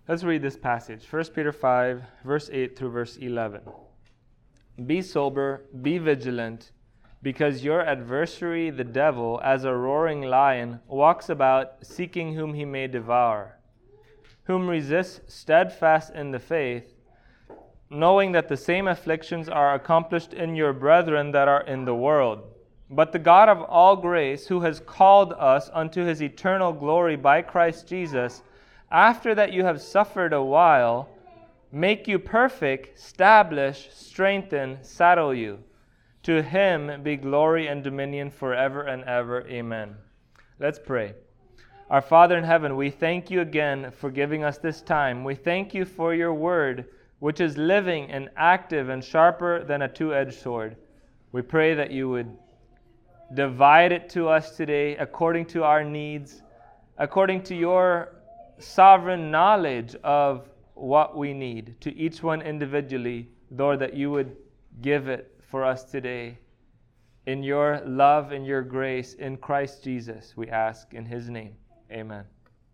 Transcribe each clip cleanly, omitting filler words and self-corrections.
Let's read this passage. 1 Peter 5, verse 8 through verse 11. Be sober, be vigilant, because your adversary, the devil, as a roaring lion, walks about seeking whom he may devour, whom resist steadfast in the faith, knowing that the same afflictions are accomplished in your brethren that are in the world. But the God of all grace, who has called us unto his eternal glory by Christ Jesus, after that you have suffered a while, make you perfect, establish, strengthen, settle you. To him be glory and dominion forever and ever. Amen. Let's pray. Our Father in heaven, we thank you again for giving us this time. We thank you for your word, which is living and active and sharper than a two-edged sword. We pray that you would divide it to us today according to our needs, according to your sovereign knowledge of what we need, to each one individually. Lord, that you would give it for us today. In your love and your grace in Christ Jesus, we ask in his name. Amen.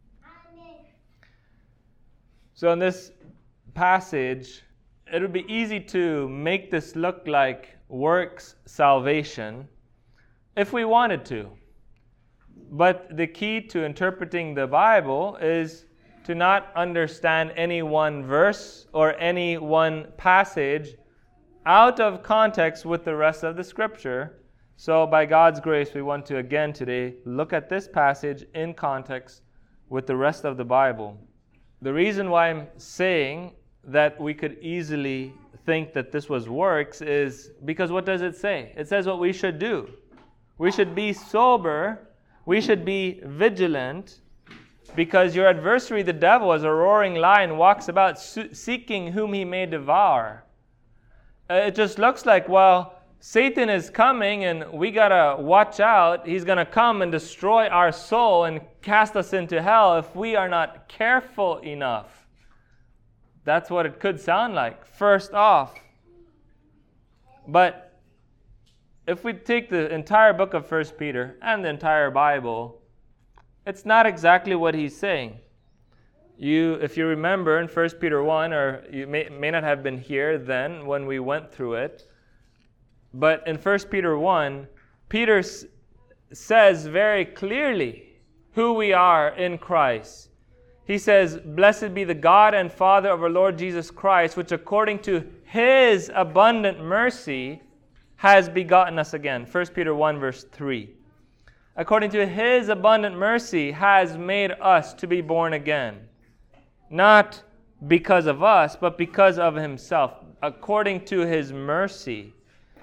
So in this passage, it would be easy to make this look like works salvation if we wanted to. But the key to interpreting the Bible is to not understand any one verse or any one passage out of context with the rest of the Scripture. So by God's grace, we want to again today look at this passage in context with the rest of the Bible. The reason why I'm saying that we could easily think that this was works is because what does it say? It says what we should do. We should be sober. We should be vigilant, because your adversary, the devil, as a roaring lion, walks about seeking whom he may devour. It just looks like, well, Satan is coming and we got to watch out. He's going to come and destroy our soul and cast us into hell if we are not careful enough. That's what it could sound like, first off. But if we take the entire book of 1 Peter and the entire Bible, it's not exactly what he's saying. If you remember in 1 Peter 1, or you may not have been here then when we went through it, but in 1 Peter 1, Peter says very clearly who we are in Christ. He says, "Blessed be the God and Father of our Lord Jesus Christ, which according to his abundant mercy has begotten us again." 1 Peter 1 verse 3. According to his abundant mercy has made us to be born again. Not because of us, but because of himself. According to his mercy.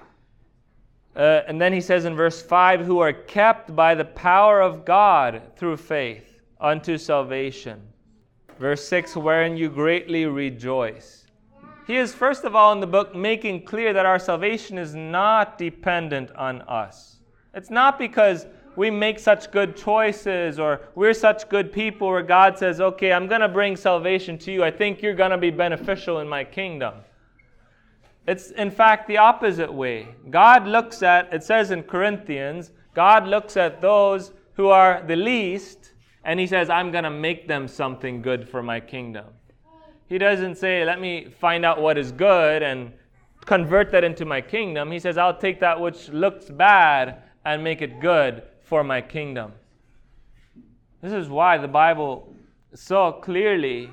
And then he says in verse 5, who are kept by the power of God through faith unto salvation. Verse 6, wherein you greatly rejoice. He is, first of all, in the book making clear that our salvation is not dependent on us. It's not because we make such good choices or we're such good people where God says, okay, I'm going to bring salvation to you. I think you're going to be beneficial in my kingdom. It's, in fact, the opposite way. God looks at, it says in Corinthians, God looks at those who are the least, and he says, I'm going to make them something good for my kingdom. He doesn't say, let me find out what is good and convert that into my kingdom. He says, I'll take that which looks bad and make it good for my kingdom. This is why the Bible so clearly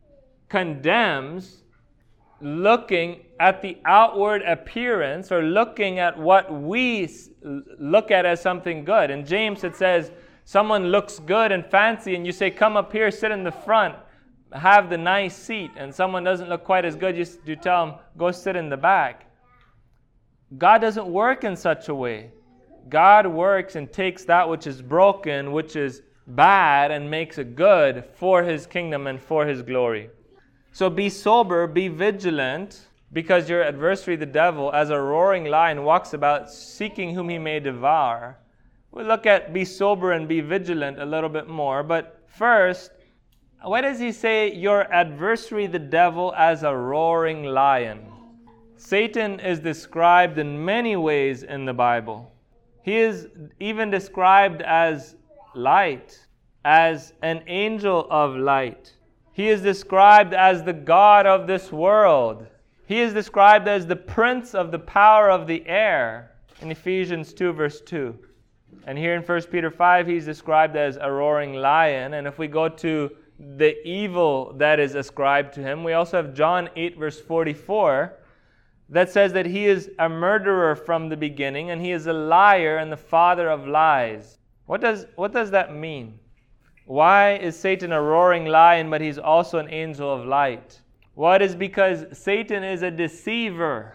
condemns looking at the outward appearance or looking at what we look at as something good. In James it says, someone looks good and fancy and you say, come up here, sit in the front, have the nice seat, and someone doesn't look quite as good, you tell them, go sit in the back. God doesn't work in such a way. God works and takes that which is broken, which is bad, and makes it good for his kingdom and for his glory. So be sober, be vigilant, because your adversary, the devil, as a roaring lion, walks about seeking whom he may devour. We'll look at be sober and be vigilant a little bit more. But first, why does he say your adversary, the devil, as a roaring lion? Satan is described in many ways in the Bible. He is even described as light, as an angel of light. He is described as the God of this world. He is described as the prince of the power of the air in Ephesians 2 verse 2. And here in 1 Peter 5, he's described as a roaring lion. And if we go to the evil that is ascribed to him, we also have John 8 verse 44 that says that he is a murderer from the beginning and he is a liar and the father of lies. What does that mean? Why is Satan a roaring lion, but he's also an angel of light? Well, it is because Satan is a deceiver.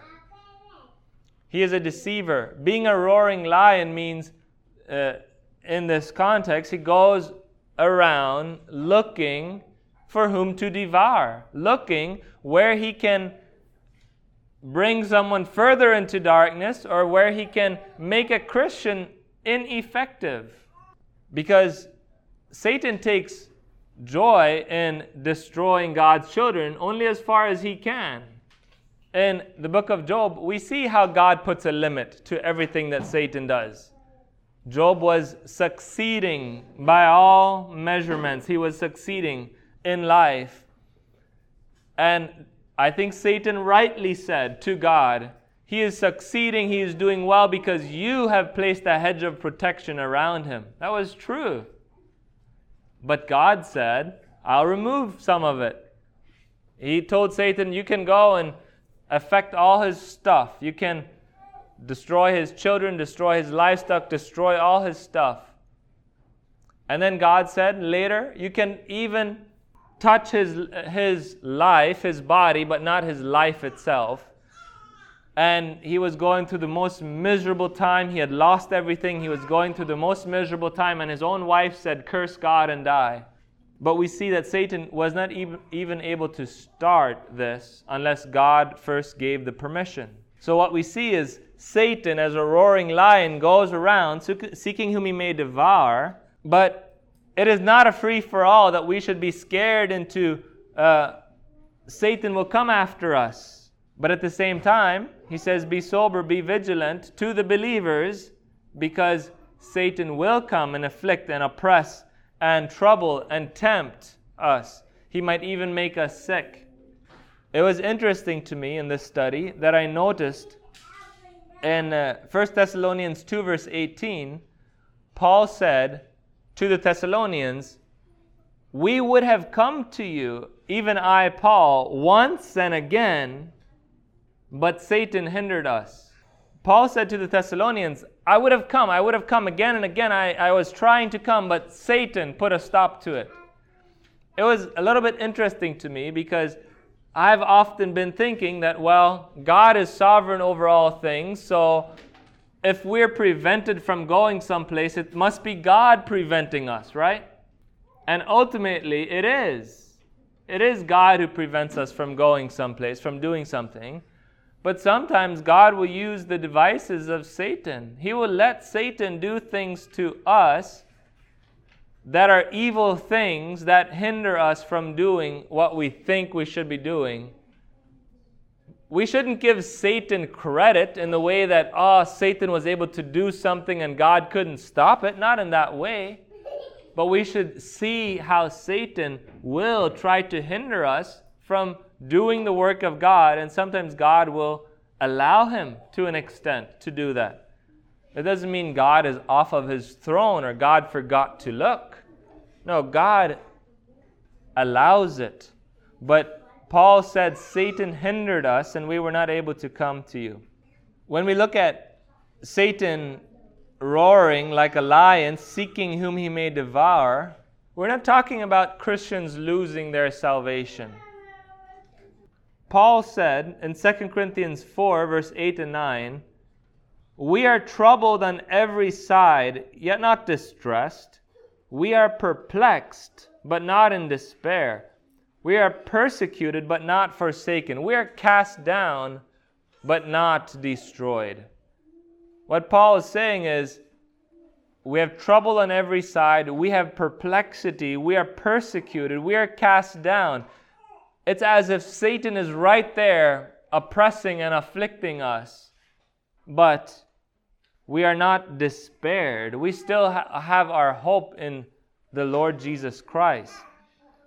He is a deceiver. Being a roaring lion means, in this context, he goes around looking for whom to devour, looking where he can bring someone further into darkness or where he can make a Christian ineffective. Because Satan takes joy in destroying God's children only as far as he can. In the book of Job, we see how God puts a limit to everything that Satan does. Job was succeeding by all measurements. He was succeeding in life. And I think Satan rightly said to God, he is succeeding, he is doing well because you have placed a hedge of protection around him. That was true. But God said, I'll remove some of it. He told Satan, you can go and affect all his stuff. You can destroy his children, destroy his livestock, destroy all his stuff. And then God said later, you can even touch his life, his body, but not his life itself. And he was going through the most miserable time. He had lost everything. He was going through the most miserable time. And his own wife said, curse God and die. But we see that Satan was not even able to start this unless God first gave the permission. So what we see is Satan, as a roaring lion, goes around seeking whom he may devour. But it is not a free-for-all that we should be scared into Satan will come after us. But at the same time, he says, be sober, be vigilant to the believers, because Satan will come and afflict and oppress and trouble and tempt us. He might even make us sick. It was interesting to me in this study that I noticed in 1 Thessalonians 2 verse 18, Paul said to the Thessalonians, we would have come to you, even I, Paul, once and again, but Satan hindered us. Paul said to the Thessalonians, I would have come again and again. I was trying to come, but Satan put a stop to it. It was a little bit interesting to me because I've often been thinking that, well, God is sovereign over all things, so if we're prevented from going someplace, it must be God preventing us, right? And ultimately, it is. It is God who prevents us from going someplace, from doing something. But sometimes God will use the devices of Satan. He will let Satan do things to us that are evil things that hinder us from doing what we think we should be doing. We shouldn't give Satan credit in the way that, Satan was able to do something and God couldn't stop it. Not in that way. But we should see how Satan will try to hinder us from doing the work of God, and sometimes God will allow him to an extent to do that. It doesn't mean God is off of his throne or God forgot to look. No, God allows it. But Paul said Satan hindered us and we were not able to come to you. When we look at Satan roaring like a lion, seeking whom he may devour, we're not talking about Christians losing their salvation. Paul said in 2 Corinthians 4, verse 8 and 9, we are troubled on every side, yet not distressed. We are perplexed, but not in despair. We are persecuted, but not forsaken. We are cast down, but not destroyed. What Paul is saying is, we have trouble on every side. We have perplexity. We are persecuted. We are cast down. It's as if Satan is right there oppressing and afflicting us. But we are not despaired. We still have our hope in the Lord Jesus Christ.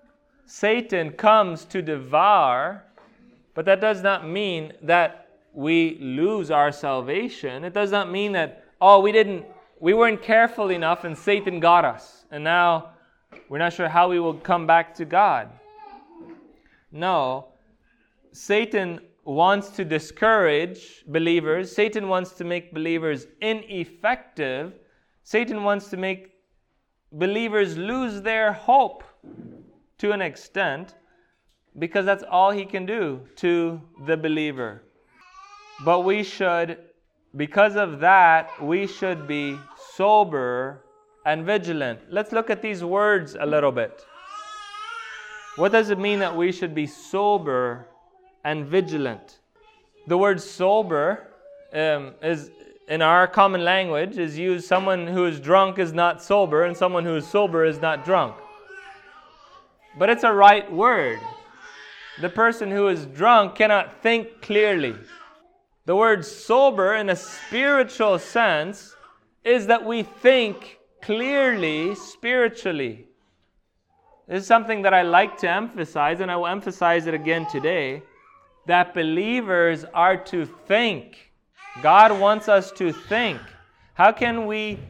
Satan comes to devour, but that does not mean that we lose our salvation. It does not mean that, we weren't careful enough and Satan got us, and now we're not sure how we will come back to God. No, Satan wants to discourage believers. Satan wants to make believers ineffective. Satan wants to make believers lose their hope to an extent, because that's all he can do to the believer. But because of that, we should be sober and vigilant. Let's look at these words a little bit. What does it mean that we should be sober and vigilant? The word sober is, in our common language, is used. Someone who is drunk is not sober, and someone who is sober is not drunk. But it's a right word. The person who is drunk cannot think clearly. The word sober, in a spiritual sense, is that we think clearly spiritually. This is something that I like to emphasize, and I will emphasize it again today, that believers are to think. God wants us to think. How can we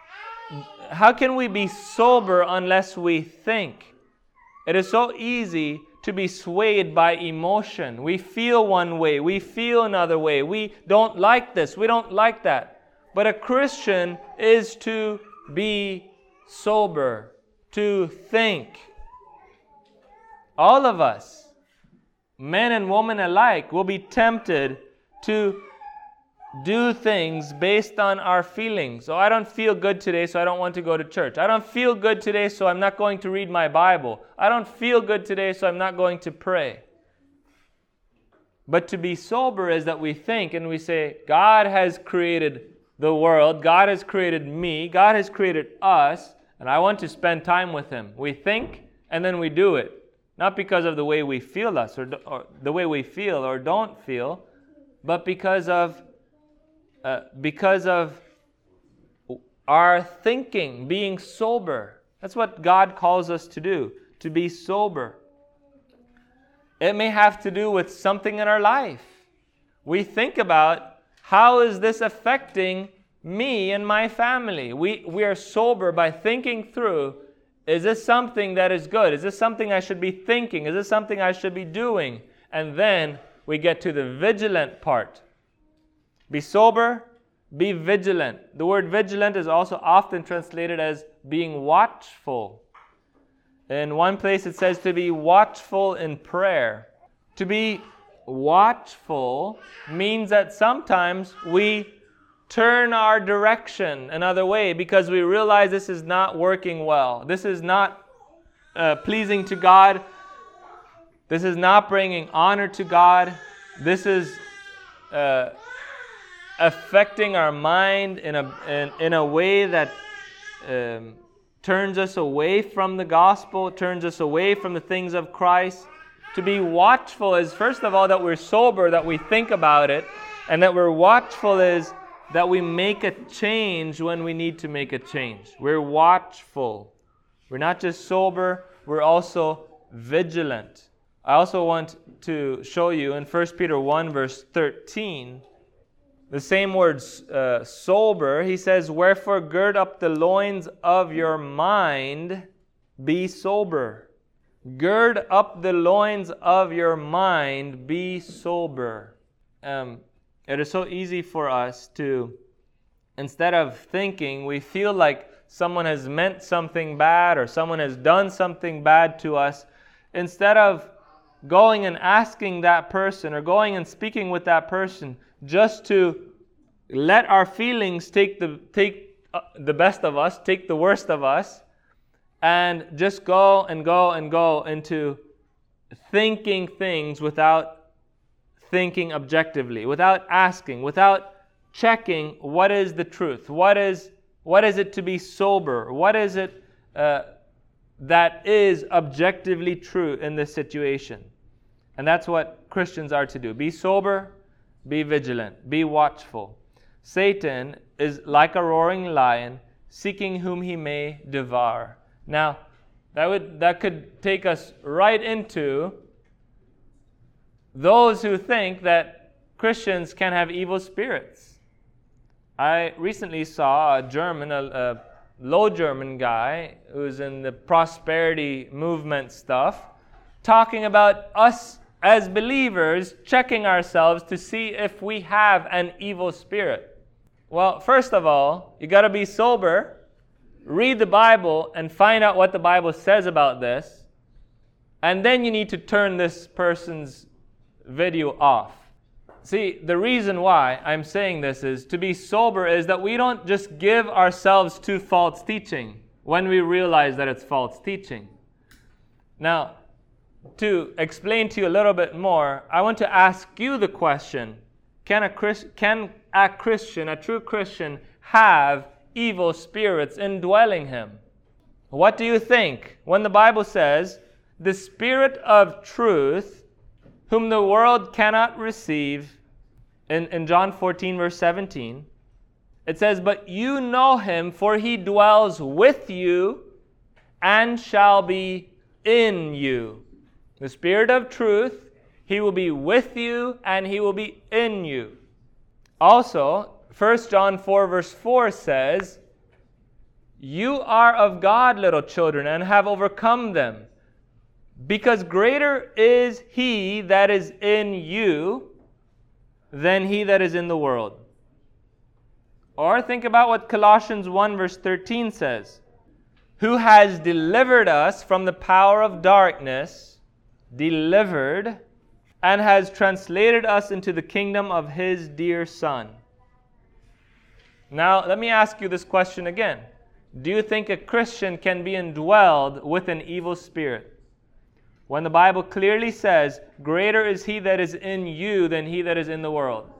be sober unless we think? It is so easy to be swayed by emotion. We feel one way, we feel another way. We don't like this, we don't like that. But a Christian is to be sober, to think. All of us, men and women alike, will be tempted to do things based on our feelings. So I don't feel good today, so I don't want to go to church. I don't feel good today, so I'm not going to read my Bible. I don't feel good today, so I'm not going to pray. But to be sober is that we think and we say, God has created the world, God has created me, God has created us, and I want to spend time with Him. We think and then we do it. Not because of the way we feel or the way we feel or don't feel, but because of our thinking, being sober. That's what God calls us to do, to be sober. It may have to do with something in our life. We think about, how is this affecting me and my family? We are sober by thinking through, is this something that is good? Is this something I should be thinking? Is this something I should be doing? And then we get to the vigilant part. Be sober, be vigilant. The word vigilant is also often translated as being watchful. In one place it says to be watchful in prayer. To be watchful means that sometimes we turn our direction another way because we realize this is not working well. This is not pleasing to God. This is not bringing honor to God. This is affecting our mind in a way that turns us away from the gospel, turns us away from the things of Christ. To be watchful is, first of all, that we're sober, that we think about it, and that we're watchful is that we make a change when we need to make a change. We're watchful. We're not just sober, we're also vigilant. I also want to show you in 1 Peter 1 verse 13, the same words, sober. He says, wherefore gird up the loins of your mind, be sober. Gird up the loins of your mind, be sober. It is so easy for us to, instead of thinking, we feel like someone has meant something bad or someone has done something bad to us. Instead of going and asking that person or going and speaking with that person, just to let our feelings take the best of us, take the worst of us, and just go into thinking things without thinking objectively, without asking, without checking what is the truth, what is it to be sober, what is it that is objectively true in this situation. And that's what Christians are to do. Be sober, be vigilant, be watchful. Satan is like a roaring lion, seeking whom he may devour. Now, That could take us right into those who think that Christians can have evil spirits. I recently saw a Low German guy who's in the prosperity movement stuff, talking about us as believers checking ourselves to see if we have an evil spirit. Well, first of all, you got to be sober, read the Bible, and find out what the Bible says about this. And then you need to turn this person's video off. See, the reason why I'm saying this is to be sober is that we don't just give ourselves to false teaching when we realize that it's false teaching. Now, to explain to you a little bit more, I want to ask you the question, can a Christian, a true Christian, have evil spirits indwelling him? What do you think when the Bible says, the Spirit of truth, whom the world cannot receive, in John 14, verse 17, it says, but you know him, for he dwells with you and shall be in you. The Spirit of truth, he will be with you and he will be in you. Also, 1 John 4, verse 4 says, you are of God, little children, and have overcome them, because greater is he that is in you than he that is in the world. Or think about what Colossians 1 verse 13 says. Who has delivered us from the power of darkness, and has translated us into the kingdom of his dear Son. Now, let me ask you this question again. Do you think a Christian can be indwelled with an evil spirit? When the Bible clearly says, greater is he that is in you than he that is in the world.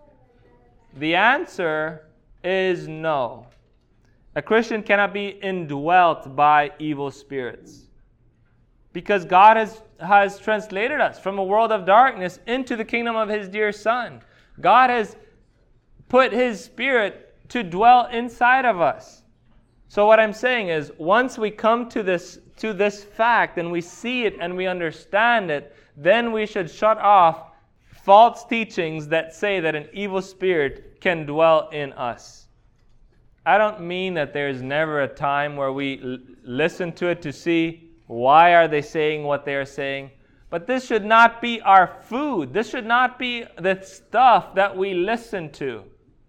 The answer is no. A Christian cannot be indwelt by evil spirits. Because God has translated us from a world of darkness into the kingdom of his dear Son. God has put his Spirit to dwell inside of us. So what I'm saying is, once we come to this fact and we see it and we understand it, then we should shut off false teachings that say that an evil spirit can dwell in us. I don't mean that there's never a time where we listen to it to see why are they saying what they are saying. But this should not be our food. This should not be the stuff that we listen to.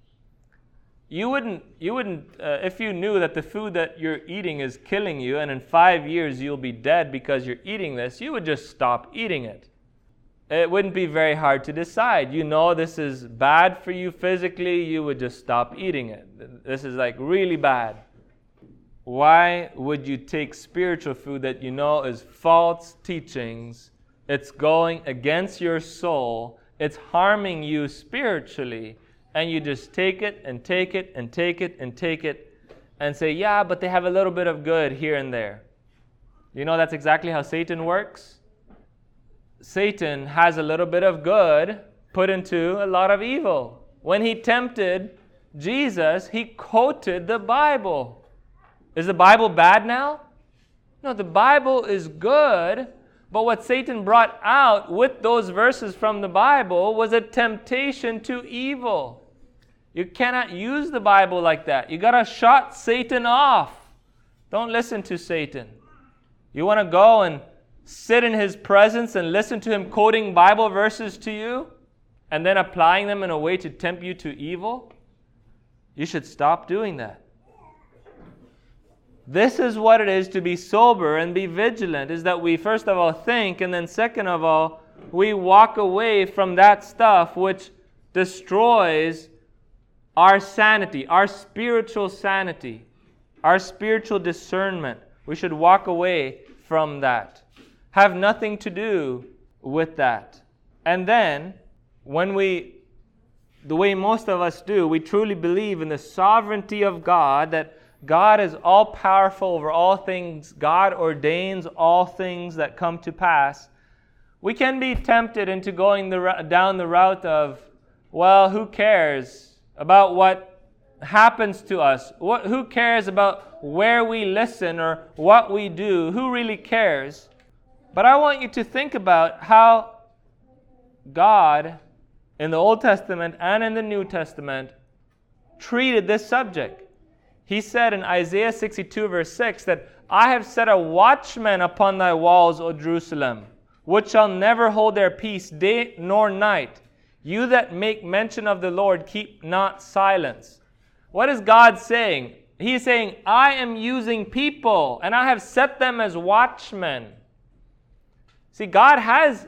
You wouldn't, if you knew that the food that you're eating is killing you and in 5 years you'll be dead because you're eating this, you would just stop eating it. It wouldn't be very hard to decide. You know this is bad for you physically, you would just stop eating it. This is like really bad. Why would you take spiritual food that you know is false teachings? It's going against your soul. It's harming you spiritually. And you just take it and take it and take it and take it and say, yeah, but they have a little bit of good here and there. You know that's exactly how Satan works? Satan has a little bit of good put into a lot of evil. When he tempted Jesus, he quoted the Bible. Is the Bible bad now? No, the Bible is good, but what Satan brought out with those verses from the Bible was a temptation to evil. You cannot use the Bible like that. You got to shut Satan off. Don't listen to Satan. You want to go and sit in his presence and listen to him quoting Bible verses to you and then applying them in a way to tempt you to evil? You should stop doing that. This is what it is to be sober and be vigilant, is that we first of all think, and then second of all, we walk away from that stuff which destroys our sanity, our spiritual sanity, our spiritual discernment. We should walk away from that. Have nothing to do with that. And then, the way most of us do, we truly believe in the sovereignty of God, that God is all-powerful over all things. God ordains all things that come to pass. We can be tempted into going down the route of, well, who cares about what happens to us? Who cares about where we listen or what we do. Who really cares? But I want you to think about how God, in the Old Testament and in the New Testament, treated this subject. He said in Isaiah 62 verse 6 that, I have set a watchman upon thy walls, O Jerusalem, which shall never hold their peace day nor night. You that make mention of the Lord, keep not silence. What is God saying? He is saying, I am using people, and I have set them as watchmen. See, God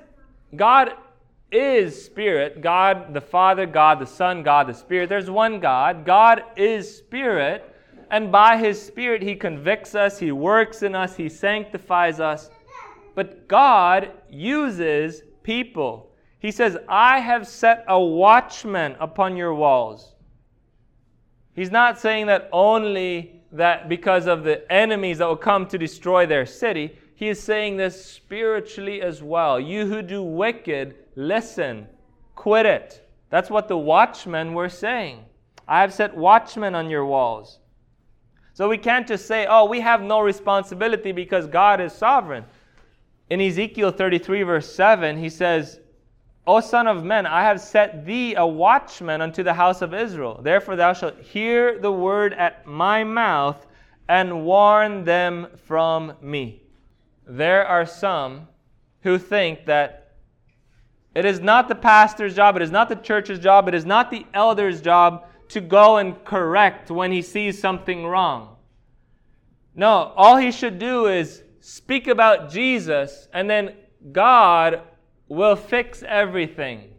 is Spirit. God the Father, God the Son, God the Spirit. There's one God. God is Spirit. And by His Spirit, He convicts us, He works in us, He sanctifies us. But God uses people. He says, I have set a watchman upon your walls. He's not saying that only that because of the enemies that will come to destroy their city. He is saying this spiritually as well. You who do wicked, listen, quit it. That's what the watchmen were saying. I have set watchmen on your walls. So we can't just say, oh, we have no responsibility because God is sovereign. In Ezekiel 33 verse 7, he says, O son of man, I have set thee a watchman unto the house of Israel. Therefore thou shalt hear the word at my mouth and warn them from me. There are some who think that it is not the pastor's job, it is not the church's job, it is not the elder's job to go and correct when he sees something wrong. No, all he should do is speak about Jesus, and then God will fix everything.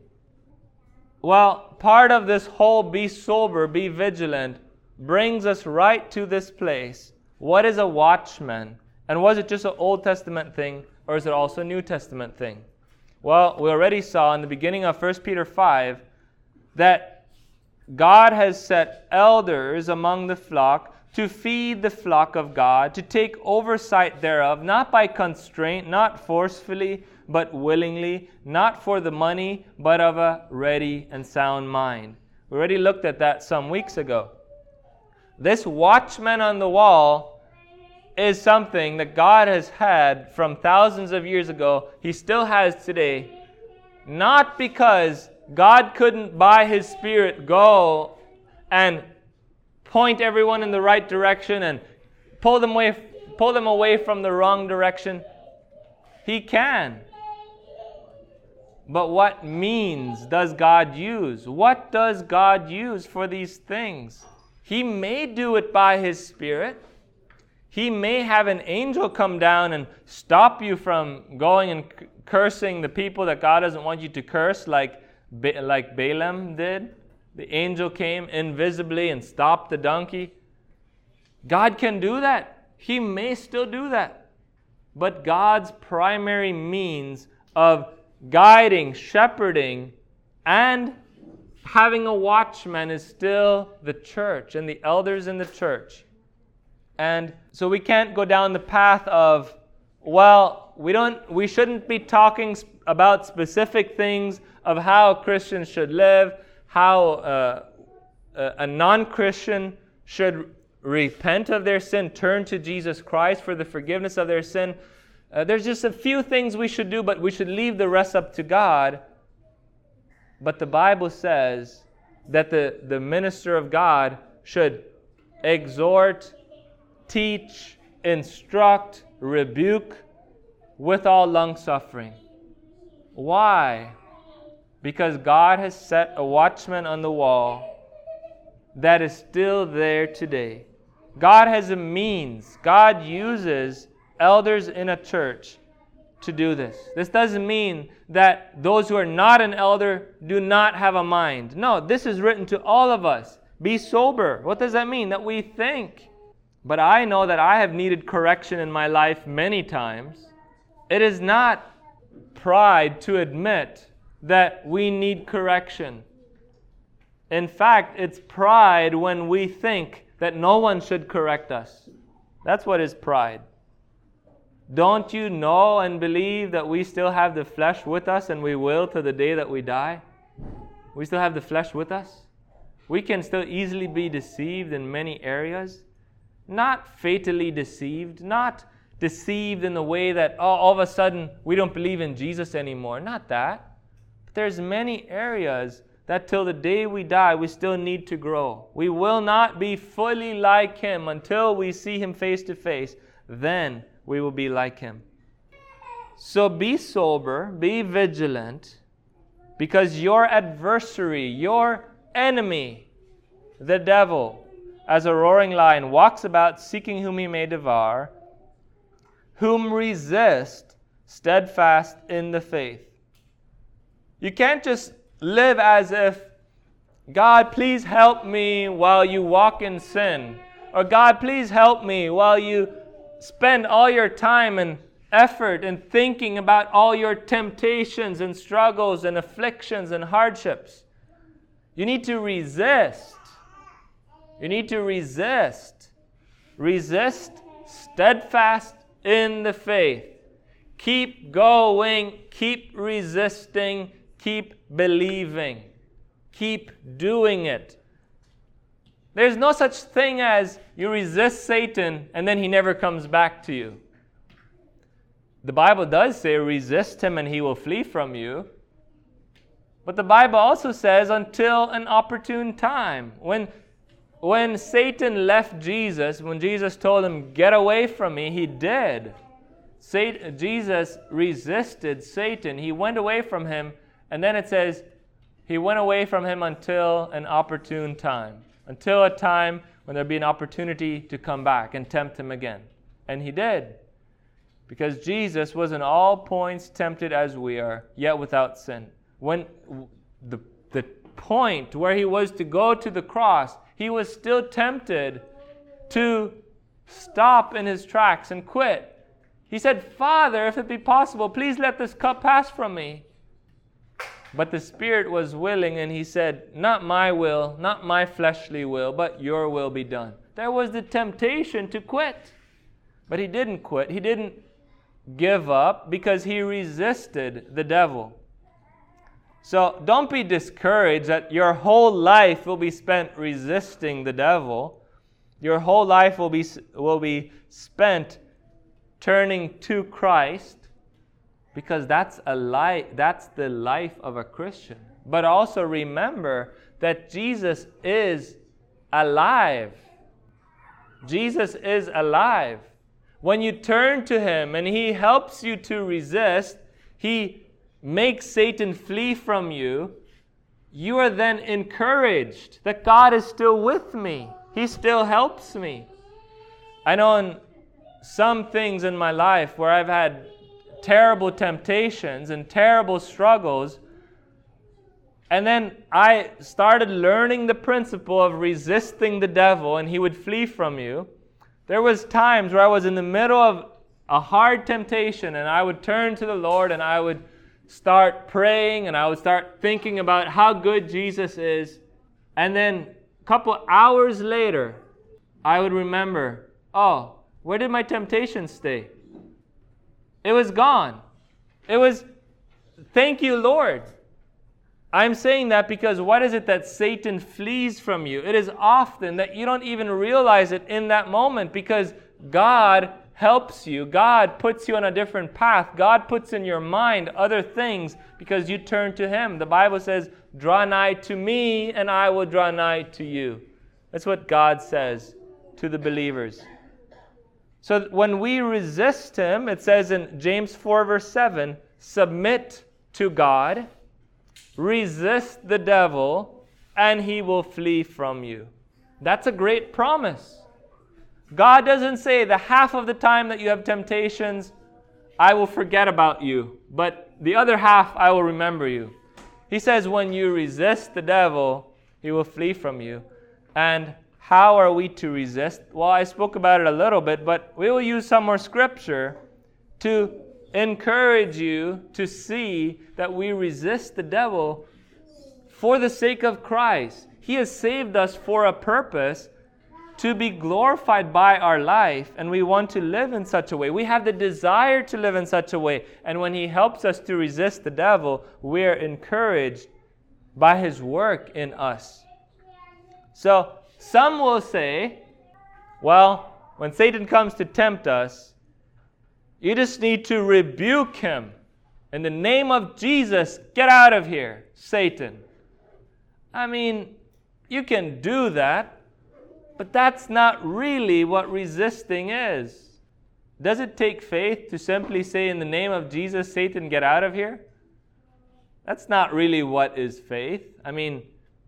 Well, part of this whole be sober, be vigilant, brings us right to this place. What is a watchman? And was it just an Old Testament thing, or is it also a New Testament thing? Well, we already saw in the beginning of 1 Peter 5 that God has set elders among the flock to feed the flock of God, to take oversight thereof, not by constraint, not forcefully, but willingly, not for the money, but of a ready and sound mind. We already looked at that some weeks ago. This watchman on the wall is something that God has had from thousands of years ago. He still has today, not because God couldn't by His Spirit go and point everyone in the right direction and pull them away from the wrong direction. He can. But what means does God use? What does God use for these things? He may do it by His Spirit. He may have an angel come down and stop you from going and cursing the people that God doesn't want you to curse, like Balaam did. The angel came invisibly and stopped the donkey. God can do that. He may still do that. But God's primary means of guiding, shepherding, and having a watchman is still the church and the elders in the church. And so we can't go down the path of, well, we shouldn't be talking about specific things of how Christians should live, how a non-Christian should repent of their sin, turn to Jesus Christ for the forgiveness of their sin. There's just a few things we should do, but we should leave the rest up to God. But the Bible says that the minister of God should exhort, teach, instruct, rebuke with all long-suffering. Why? Because God has set a watchman on the wall that is still there today. God has a means. God uses elders in a church to do this. This doesn't mean that those who are not an elder do not have a mind. No, this is written to all of us. Be sober. What does that mean? That we think. But I know that I have needed correction in my life many times. It is not pride to admit that we need correction. In fact, it's pride when we think that no one should correct us. That's what is pride. Don't you know and believe that we still have the flesh with us, and we will to the day that we die? We still have the flesh with us. We can still easily be deceived in many areas. not fatally deceived, not deceived in the way that all of a sudden we don't believe in Jesus anymore. Not that. But there's many areas that till the day we die, we still need to grow. We will not be fully like Him until we see Him face to face. Then we will be like Him. So be sober, be vigilant, because your adversary, your enemy, the devil, as a roaring lion, walks about seeking whom he may devour, whom resist, steadfast in the faith. You can't just live as if, God, please help me while you walk in sin. Or God, please help me while you spend all your time and effort in thinking about all your temptations and struggles and afflictions and hardships. You need to resist. You need to resist. Resist, steadfast in the faith. Keep going, keep resisting, keep believing. Keep doing it. There's no such thing as you resist Satan and then he never comes back to you. The Bible does say resist him and he will flee from you. But the Bible also says until an opportune time. When Satan left Jesus, when Jesus told him, get away from me, he did. Jesus resisted Satan. He went away from him, and then it says, he went away from him until an opportune time. Until a time when there'd be an opportunity to come back and tempt him again. And he did. Because Jesus was in all points tempted as we are, yet without sin. When the point where he was to go to the cross, he was still tempted to stop in his tracks and quit. He said, Father, if it be possible, please let this cup pass from me. But the Spirit was willing, and he said, not my will, not my fleshly will, but your will be done. There was the temptation to quit. But he didn't quit. He didn't give up because he resisted the devil. So don't be discouraged that your whole life will be spent resisting the devil. Your whole life will be spent turning to Christ, because that's the life of a Christian. But also remember that Jesus is alive. Jesus is alive. When you turn to Him and He helps you to resist, He makes Satan flee from you, you are then encouraged that God is still with me. He still helps me. I know in some things in my life where I've had terrible temptations and terrible struggles, and then I started learning the principle of resisting the devil and he would flee from you. There was times where I was in the middle of a hard temptation and I would turn to the Lord and I would start praying and I would start thinking about how good Jesus is. And then a couple hours later, I would remember, oh, where did my temptation stay? It was gone. It was, thank you, Lord. I'm saying that because what is it that Satan flees from you? It is often that you don't even realize it in that moment, because God helps you. God puts you on a different path. God puts in your mind other things because you turn to Him. The Bible says, draw nigh to me and I will draw nigh to you. That's what God says to the believers. So when we resist Him, it says in James 4 verse 7, submit to God, resist the devil, and he will flee from you. That's a great promise. God doesn't say the half of the time that you have temptations, I will forget about you, but the other half I will remember you. He says when you resist the devil, he will flee from you. And how are we to resist? Well, I spoke about it a little bit, but we will use some more scripture to encourage you to see that we resist the devil for the sake of Christ. He has saved us for a purpose, to be glorified by our life, and we want to live in such a way. We have the desire to live in such a way, and when He helps us to resist the devil, we're encouraged by His work in us. So some will say, well, when Satan comes to tempt us, you just need to rebuke him. In the name of Jesus, get out of here, Satan. I mean, you can do that, but that's not really what resisting is. Does it take faith to simply say, in the name of Jesus, Satan, get out of here? That's not really what is faith. I mean,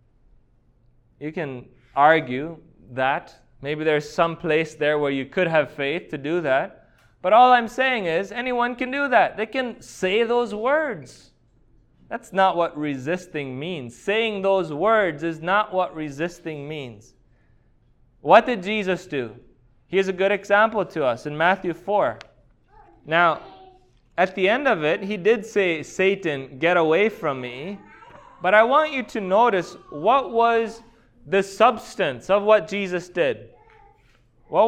you can argue that. Maybe there's some place there where you could have faith to do that. But all I'm saying is, anyone can do that. They can say those words. That's not what resisting means. Saying those words is not what resisting means. What did Jesus do? Here's a good example to us in Matthew 4. Now, at the end of it, he did say, Satan, get away from me. But I want you to notice what was the substance of what Jesus did. What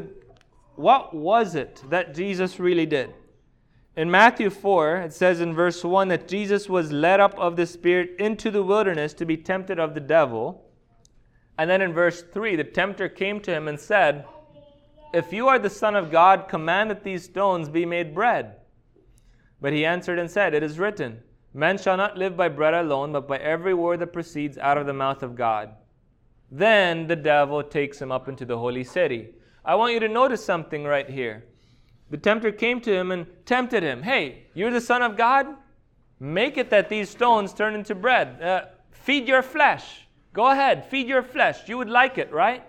was it that Jesus really did? In Matthew 4, it says in verse 1 that Jesus was led up of the Spirit into the wilderness to be tempted of the devil. And then in verse 3, the tempter came to him and said, if you are the Son of God, command that these stones be made bread. But he answered and said, it is written, man shall not live by bread alone, but by every word that proceeds out of the mouth of God. Then the devil takes him up into the holy city. I want you to notice something right here. The tempter came to him and tempted him. Hey, you're the Son of God? Make it that these stones turn into bread. Feed your flesh. Go ahead, feed your flesh. You would like it, right?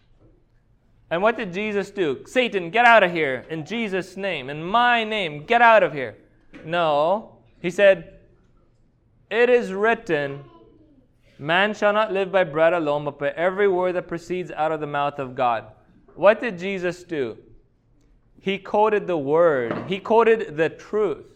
And what did Jesus do? Satan, get out of here in Jesus' name, in my name, get out of here. No, he said, it is written, man shall not live by bread alone, but by every word that proceeds out of the mouth of God. What did Jesus do? He quoted the word. He quoted the truth.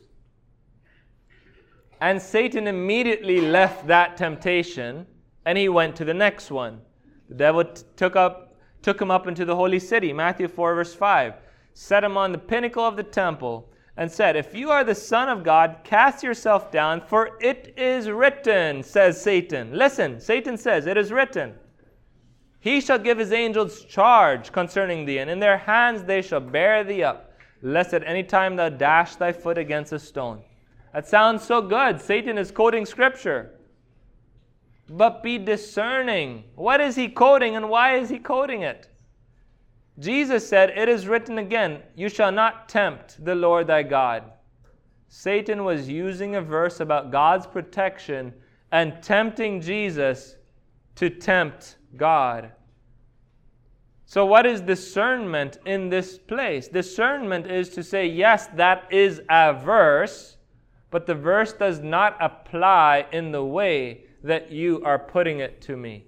And Satan immediately left that temptation and he went to the next one. The devil took him up into the holy city, Matthew 4 verse 5, set him on the pinnacle of the temple and said, if you are the Son of God, cast yourself down, for it is written, says Satan. Listen, Satan says, it is written, he shall give his angels charge concerning thee, and in their hands they shall bear thee up, lest at any time thou dash thy foot against a stone. That sounds so good. Satan is quoting Scripture. But be discerning. What is he quoting and why is he quoting it? Jesus said, it is written again, you shall not tempt the Lord thy God. Satan was using a verse about God's protection and tempting Jesus to tempt God. So what is discernment in this place? Discernment is to say, yes, that is a verse, but the verse does not apply in the way that you are putting it to me.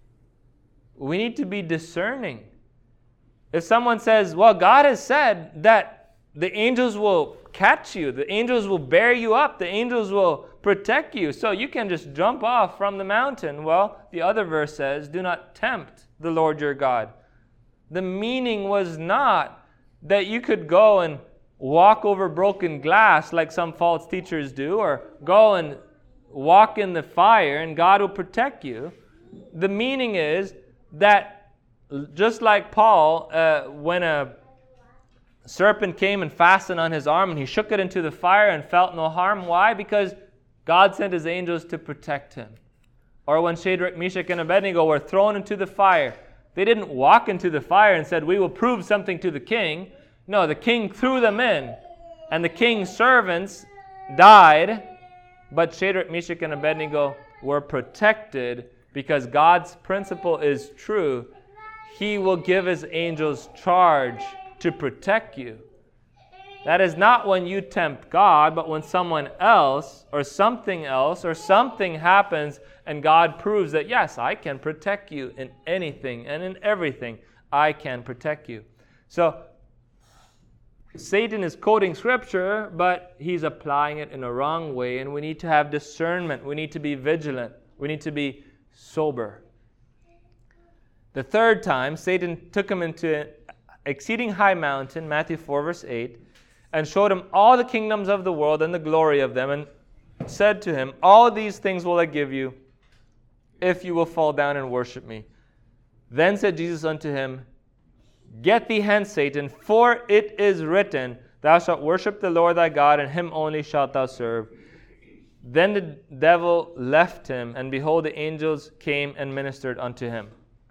We need to be discerning. If someone says, well, God has said that the angels will catch you, the angels will bear you up, the angels will protect you, so you can just jump off from the mountain. Well, the other verse says, do not tempt the Lord your God. The meaning was not that you could go and walk over broken glass like some false teachers do, or go and walk in the fire and God will protect you. The meaning is that just like Paul, when a serpent came and fastened on his arm and he shook it into the fire and felt no harm. Why? Because God sent his angels to protect him. Or when Shadrach, Meshach, and Abednego were thrown into the fire, they didn't walk into the fire and said, we will prove something to the king. No, the king threw them in, and the king's servants died, but Shadrach, Meshach, and Abednego were protected because God's principle is true. He will give his angels charge to protect you. That is not when you tempt God, but when someone else or something happens and God proves that, yes, I can protect you in anything and in everything. I can protect you. So Satan is quoting Scripture, but he's applying it in a wrong way, and we need to have discernment. We need to be vigilant. We need to be sober. The third time, Satan took him into an exceeding high mountain, Matthew 4, verse 8, and showed him all the kingdoms of the world and the glory of them, and said to him, all these things will I give you, if you will fall down and worship me. Then said Jesus unto him, Get thee hence, Satan, for it is written, Thou shalt worship the Lord thy God, and him only shalt thou serve. Then the devil left him, and behold, the angels came and ministered unto him.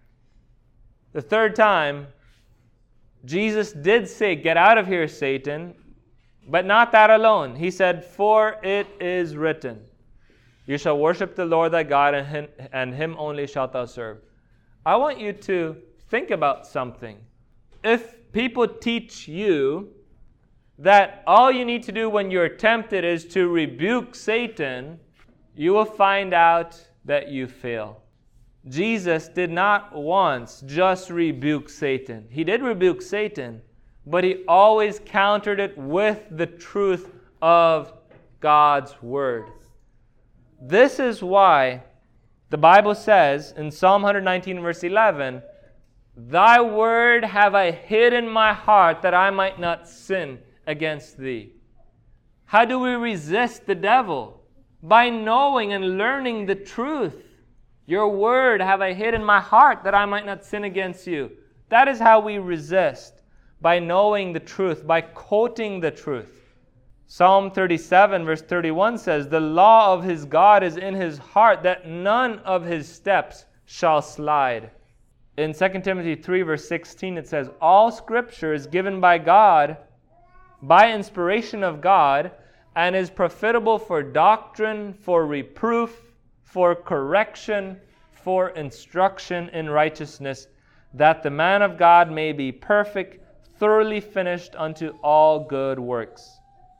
The third time, Jesus did say, Get out of here, Satan, but not that alone. He said, For it is written, You shall worship the Lord thy God, and him only shalt thou serve. I want you to think about something. If people teach you that all you need to do when you're tempted is to rebuke Satan, you will find out that you fail. Jesus did not once just rebuke Satan. He did rebuke Satan, but he always countered it with the truth of God's word. This is why the Bible says in Psalm 119 verse 11, Thy word have I hid in my heart that I might not sin against thee. How do we resist the devil? By knowing and learning the truth. Your word have I hid in my heart that I might not sin against you. That is how we resist, by knowing the truth, by quoting the truth. Psalm 37 verse 31 says, The law of his God is in his heart, that none of his steps shall slide. In 2 Timothy 3 verse 16 it says, All scripture is given by God, by inspiration of God, and is profitable for doctrine, for reproof, for correction, for instruction in righteousness, that the man of God may be perfect, thoroughly finished unto all good works.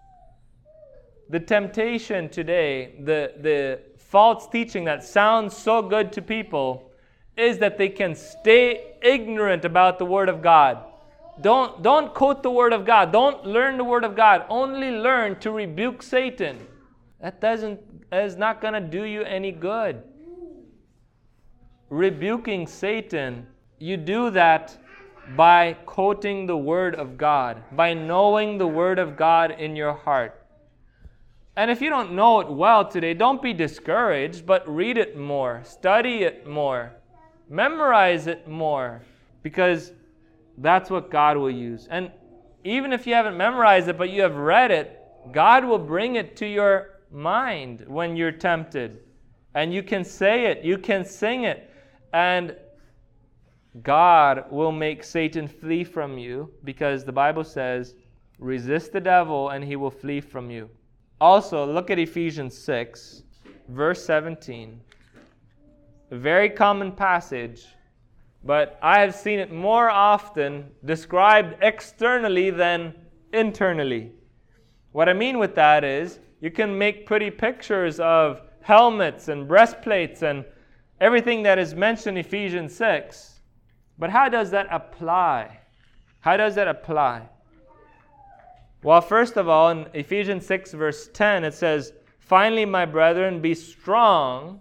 The temptation today, the false teaching that sounds so good to people, is that they can stay ignorant about the Word of God. Don't quote the Word of God. Don't learn the Word of God. Only learn to rebuke Satan. That is not going to do you any good. Rebuking Satan, you do that by quoting the Word of God, by knowing the Word of God in your heart. And if you don't know it well today, don't be discouraged, but read it more, study it more, memorize it more, because that's what God will use. And even if you haven't memorized it, but you have read it, God will bring it to your mind when you're tempted. And you can say it, you can sing it, and God will make Satan flee from you, because the Bible says, resist the devil and he will flee from you. Also, look at Ephesians 6, verse 17. A very common passage, but I have seen it more often described externally than internally. What I mean with that is, you can make pretty pictures of helmets and breastplates and everything that is mentioned in Ephesians 6. But how does that apply? How does that apply? Well, first of all, in Ephesians 6, verse 10, it says, Finally, my brethren, be strong.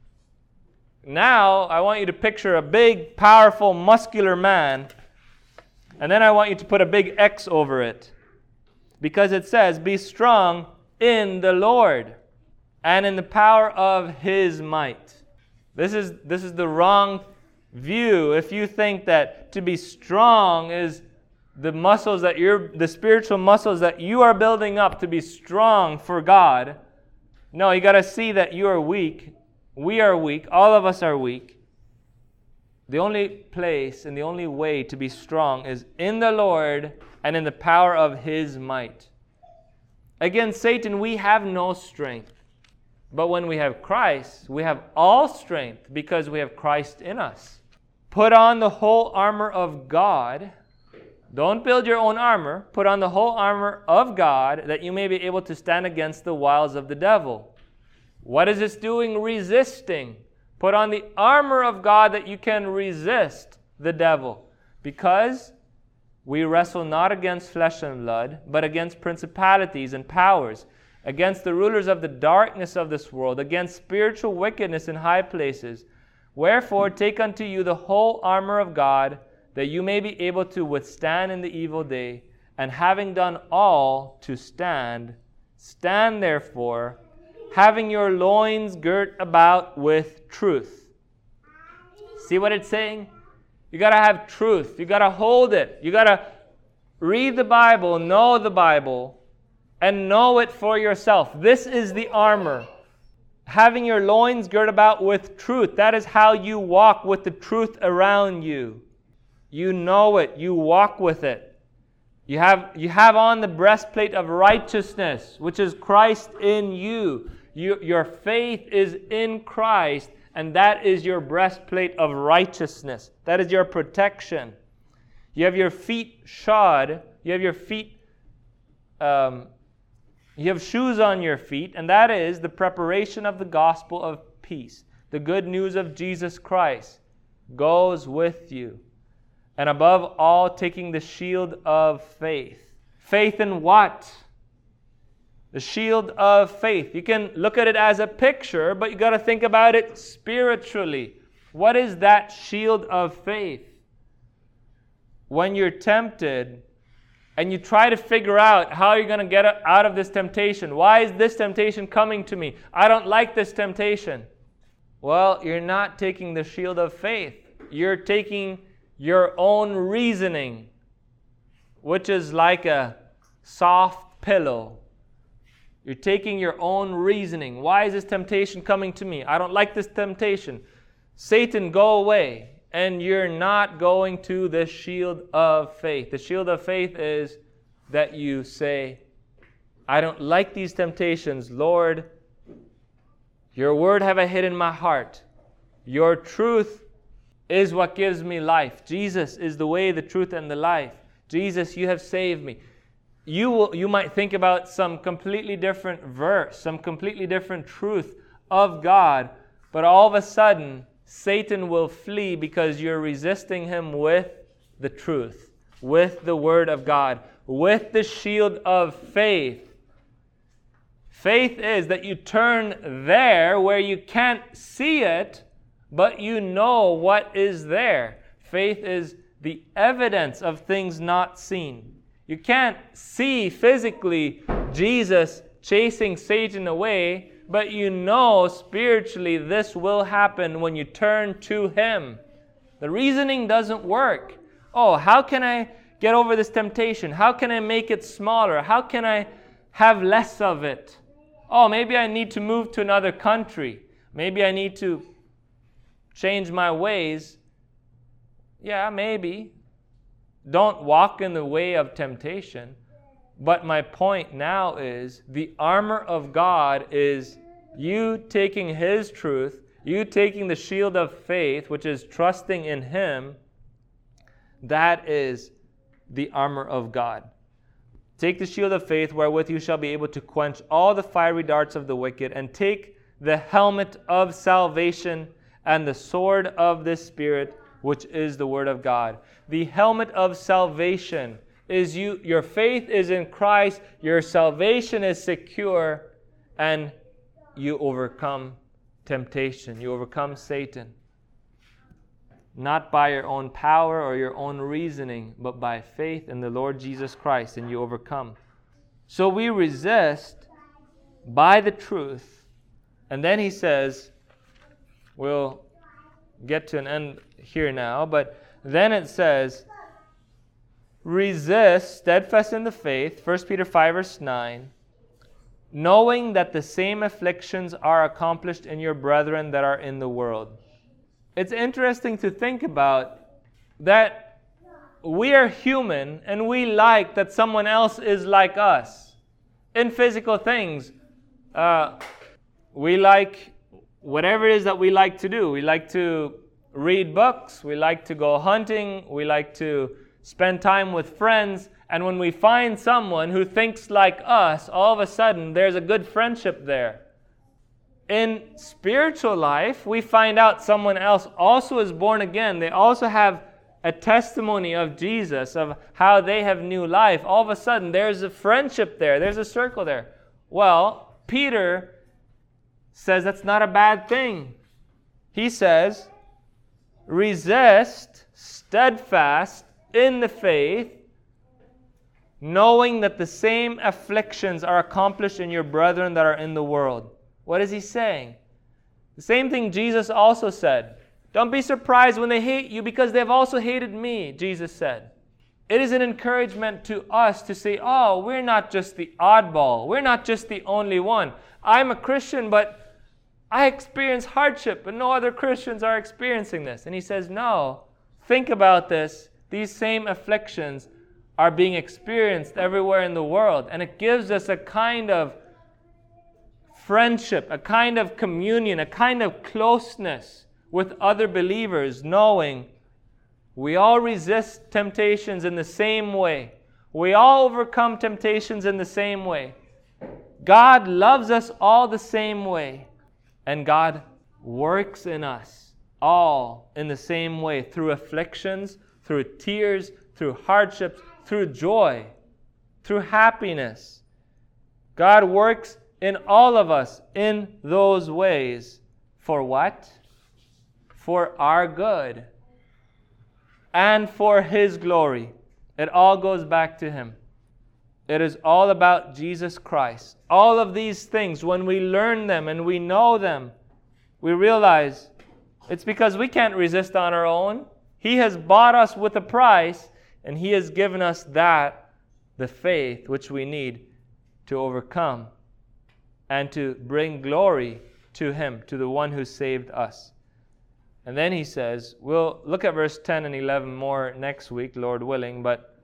Now, I want you to picture a big, powerful, muscular man, and then I want you to put a big X over it. Because it says, Be strong in the Lord and in the power of His might. This is the wrong view. If you think that to be strong is the muscles that the spiritual muscles that you are building up to be strong for God, no, you got to see that you are weak. We are weak. All of us are weak. The only place and the only way to be strong is in the Lord and in the power of His might. Against Satan, we have no strength. But when we have Christ, we have all strength because we have Christ in us. Put on the whole armor of God. Don't build your own armor. Put on the whole armor of God that you may be able to stand against the wiles of the devil. What is this doing? Resisting. Put on the armor of God that you can resist the devil. Because we wrestle not against flesh and blood, but against principalities and powers, against the rulers of the darkness of this world, against spiritual wickedness in high places. Wherefore, take unto you the whole armor of God, that you may be able to withstand in the evil day, and having done all to stand, stand therefore, having your loins girt about with truth. See what it's saying? You got to have truth. You got to hold it. You got to read the Bible, know the Bible, and know it for yourself. This is the armor. Having your loins girt about with truth. That is how you walk with the truth around you. You know it. You walk with it. You have on the breastplate of righteousness, which is Christ in you. Your faith is in Christ, and that is your breastplate of righteousness. That is your protection. You have your feet shod. You have your feet, you have shoes on your feet, and that is the preparation of the gospel of peace. The good news of Jesus Christ goes with you. And above all, taking the shield of faith. Faith in what? The shield of faith. You can look at it as a picture, but you got to think about it spiritually. What is that shield of faith? When you're tempted and you try to figure out how you're going to get out of this temptation. Why is this temptation coming to me? I don't like this temptation. Well, you're not taking the shield of faith. You're taking your own reasoning, which is like a soft pillow. You're taking your own reasoning. Why is this temptation coming to me? I don't like this temptation. Satan, go away. And you're not going to the shield of faith. The shield of faith is that you say, I don't like these temptations. Lord, your word have I hid in my heart. Your truth is what gives me life. Jesus is the way, the truth, and the life. Jesus, you have saved me. You might think about some completely different verse, some completely different truth of God, but all of a sudden, Satan will flee because you're resisting him with the truth, with the word of God, with the shield of faith. Faith is that you turn there where you can't see it, but you know what is there. Faith is the evidence of things not seen. You can't see physically Jesus chasing Satan away, but you know spiritually this will happen when you turn to him. The reasoning doesn't work. Oh, how can I get over this temptation? How can I make it smaller? How can I have less of it? Oh, maybe I need to move to another country. Maybe I need to change my ways. Yeah, maybe. Don't walk in the way of temptation. But my point now is the armor of God is you taking his truth, you taking the shield of faith, which is trusting in him. That is the armor of God. Take the shield of faith wherewith you shall be able to quench all the fiery darts of the wicked, and take the helmet of salvation and the sword of the Spirit, which is the word of God. The helmet of salvation is your faith is in Christ, your salvation is secure, and you overcome temptation. You overcome Satan. Not by your own power or your own reasoning, but by faith in the Lord Jesus Christ, and you overcome. So we resist by the truth. And then he says, we'll get to an end here now, but then it says, resist, steadfast in the faith, 1 Peter 5 verse 9, knowing that the same afflictions are accomplished in your brethren that are in the world. It's interesting to think about that we are human and we like that someone else is like us. In physical things, we like whatever it is that we like to do. We like to read books, we like to go hunting, we like to spend time with friends, and when we find someone who thinks like us, all of a sudden there's a good friendship there. In spiritual life, we find out someone else also is born again. They also have a testimony of Jesus, of how they have new life. All of a sudden, there's a friendship there. There's a circle there. Well, Peter says that's not a bad thing. He says, resist, steadfast in the faith, knowing that the same afflictions are accomplished in your brethren that are in the world. What is he saying? The same thing Jesus also said. Don't be surprised when they hate you because they've also hated me, Jesus said. It is an encouragement to us to say, oh, we're not just the oddball. We're not just the only one. I'm a Christian, but I experience hardship, but no other Christians are experiencing this. And he says, no, think about this. These same afflictions are being experienced everywhere in the world. And it gives us a kind of friendship, a kind of communion, a kind of closeness with other believers, knowing we all resist temptations in the same way. We all overcome temptations in the same way. God loves us all the same way. And God works in us all in the same way, through afflictions, through tears, through hardships, through joy, through happiness. God works in all of us in those ways. For what? For our good and for His glory. It all goes back to Him. It is all about Jesus Christ. All of these things, when we learn them and we know them, we realize it's because we can't resist on our own. He has bought us with a price, and He has given us that, the faith which we need to overcome and to bring glory to Him, to the one who saved us. And then he says, we'll look at verse 10 and 11 more next week, Lord willing, but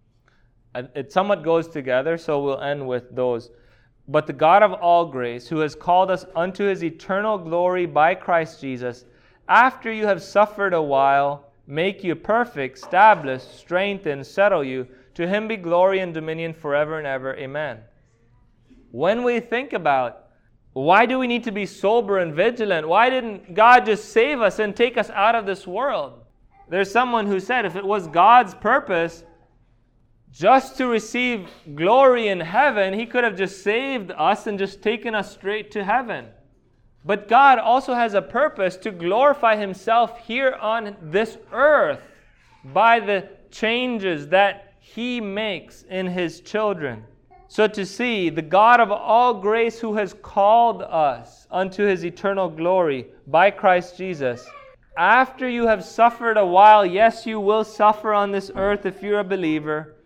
it somewhat goes together, so we'll end with those. But the God of all grace, who has called us unto His eternal glory by Christ Jesus, after you have suffered a while, make you perfect, establish, strengthen, settle you. To Him be glory and dominion forever and ever. Amen. When we think about why do we need to be sober and vigilant? Why didn't God just save us and take us out of this world? There's someone who said if it was God's purpose just to receive glory in heaven, He could have just saved us and just taken us straight to heaven. But God also has a purpose to glorify Himself here on this earth by the changes that He makes in His children. So to see the God of all grace, who has called us unto His eternal glory by Christ Jesus, after you have suffered a while, yes, you will suffer on this earth if you're a believer,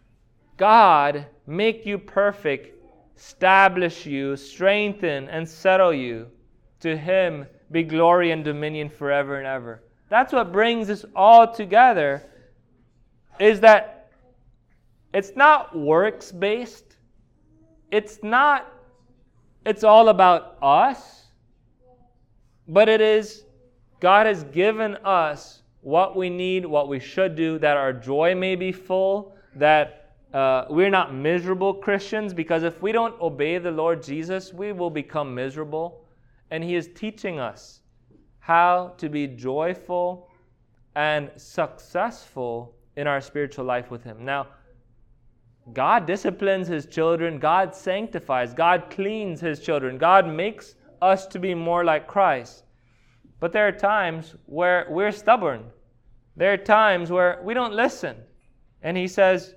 God make you perfect, establish you, strengthen, and settle you. To Him be glory and dominion forever and ever. That's what brings us all together, is that it's not works-based. It's all about us, but it is, God has given us what we need, what we should do, that our joy may be full, that we're not miserable Christians, because if we don't obey the Lord Jesus, we will become miserable. And He is teaching us how to be joyful and successful in our spiritual life with Him. Now, God disciplines His children. God sanctifies. God cleans His children. God makes us to be more like Christ. But there are times where we're stubborn. There are times where we don't listen. And He says,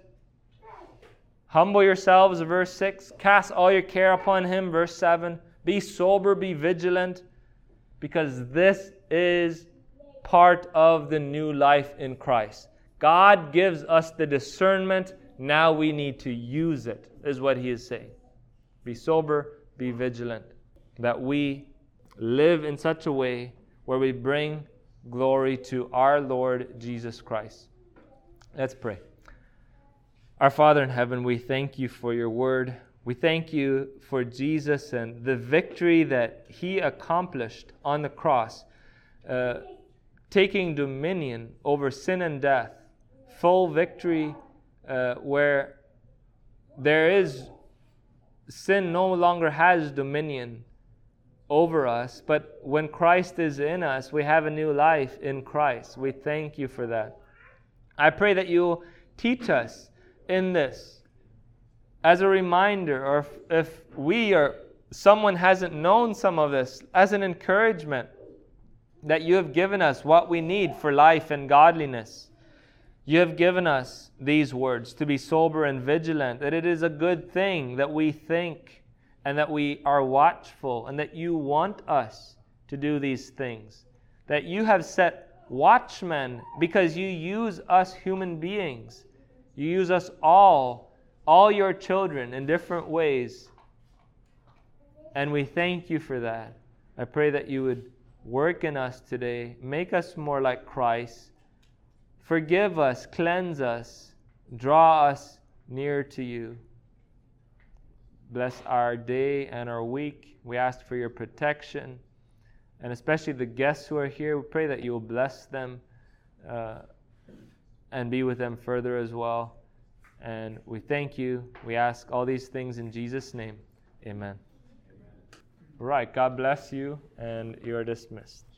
humble yourselves, verse 6. Cast all your care upon Him, verse 7. Be sober, be vigilant, because this is part of the new life in Christ. God gives us the discernment. Now we need to use it, is what He is saying. Be sober, be vigilant, that we live in such a way where we bring glory to our Lord Jesus Christ. Let's pray. Our Father in heaven, we thank You for Your word. We thank You for Jesus and the victory that He accomplished on the cross, taking dominion over sin and death, full victory where there is sin no longer has dominion over us, but when Christ is in us, we have a new life in Christ. We thank You for that. I pray that You teach us in this as a reminder, or if we or someone hasn't known some of this, as an encouragement that You have given us what we need for life and godliness. You have given us these words, to be sober and vigilant, that it is a good thing that we think and that we are watchful, and that You want us to do these things. that you have set watchmen because you use us human beings. You use us all your children in different ways. And we thank you for that. I pray that you would work in us today, make us more like Christ. Forgive us, cleanse us, draw us near to you. Bless our day and our week. We ask for your protection. And especially the guests who are here, we pray that you will bless them and be with them further as well. And we thank you. We ask all these things in Jesus' name. Amen. All right. God bless you, and you are dismissed.